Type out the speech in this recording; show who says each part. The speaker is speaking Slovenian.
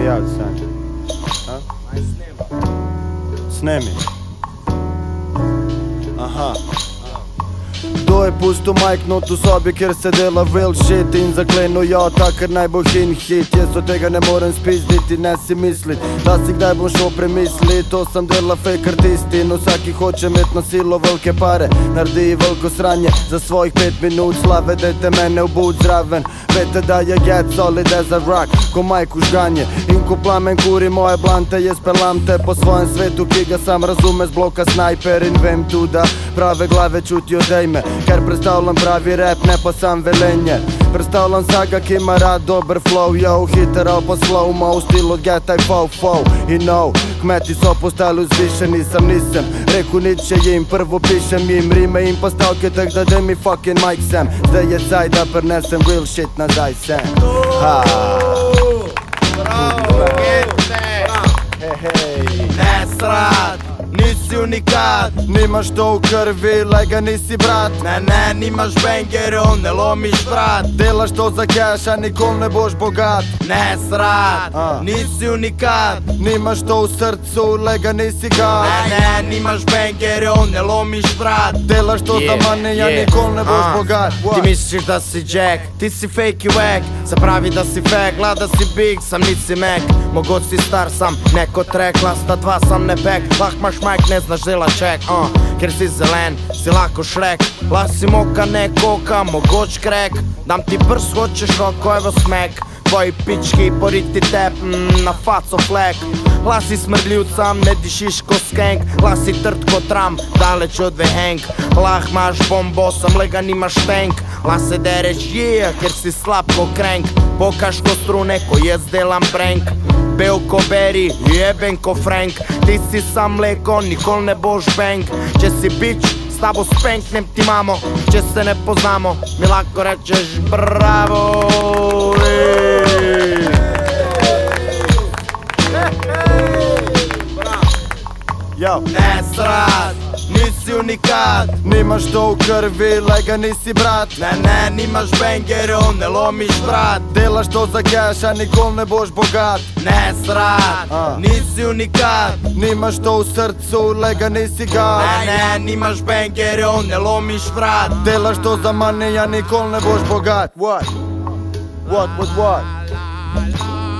Speaker 1: me out, son. Huh? Snemi. Aha. Kdo je pusto majknot v sobi, kjer se dela real shit in zaklenu jo takr najbolj hit. Jaz od tega ne morem spizditi, ne si mislit, da si kdaj bom šel premislit. To sem dela fake artisti in vsaki hoče met na silo velike pare. Naredi veliko sranje za svojih 5 minut slave, dajte mene v bud zraven. Vete da je get solid as a rock, ko majku žganje in ko plamen kuri moje blante. Jaz pelam te po svojem svetu, ki ga sam razume z bloka snajper. In vem tu da prave glave čutijo dejme, ker predstavljam pravi rap, ne pa sam velenje. Predstavljam saga, ki ima rad dober flow, yo, hiter ali pa slow-mo, stil od getaj fo-fo. In no, kmeti so postali vzvišeni, sam nisem reku nič jim, prvo pišem jim rime in postavke, tak da daj mi fucking mic sem. Zdaj je caj da prenesem real shit nazaj sem. Ha.
Speaker 2: Bravo, gete!
Speaker 1: Hej,
Speaker 2: Ne srat, nisi unikat.
Speaker 1: nimaš to v krvi, lega nisi brat.
Speaker 2: Ne, nimaš bangerov, ne lomiš vrat.
Speaker 1: Delaš to za cash, a nikol ne boš bogat.
Speaker 2: Ne srat, nisi unikat.
Speaker 1: Nimaš to v srcu, lega nisi gad.
Speaker 2: Ne, nimaš bangerov, ne lomiš vrat.
Speaker 1: Delaš to za money, a nikol ne boš bogat.
Speaker 2: Ti misliš da si Jack, ti si fake i wack. Se pravi da si fake, gleda si big, sam nisi Mac. Mogoč si star sam, neko track, lasta 2 sam ne back. Lah maš mic, ne znaš dela check, ker si zelen, si lako šrek. Lah si moka, ne koka, mogoč krek. Dam ti prst, hoćeš kako evo smek. Tvoji pički poriti tep, na faco flek. Lah si smrdljiv sam, ne dišiš ko skank. Lah si trd ko tram, daleć od vehenk. Lah maš bombo, sam lega nimaš tank. Lah se dereš yeah, ker si slab ko krenk. Pokaš ko strune, ko jaz delam prank. Bel ko beri, jeben ko Frank. Ti si sam mleko, nikol ne boš bank. Če si bitch, s tabo spanknem ti mamo. Če se ne poznamo, mi lako rečeš bravo.
Speaker 1: Yo.
Speaker 2: Ne srat, nisi unikat.
Speaker 1: Nimaš to v krvi, lega nisi brat.
Speaker 2: Ne, nimaš bangerov, ne lomiš vrat.
Speaker 1: Delaš to za cash, a nikol ne boš bogat.
Speaker 2: Ne srat, nisi unikat.
Speaker 1: Nimaš to v srcu, lega nisi gad.
Speaker 2: Ne, nimaš bangerov, ne lomiš vrat.
Speaker 1: Delaš to za money, a nikol ne boš bogat. What? What?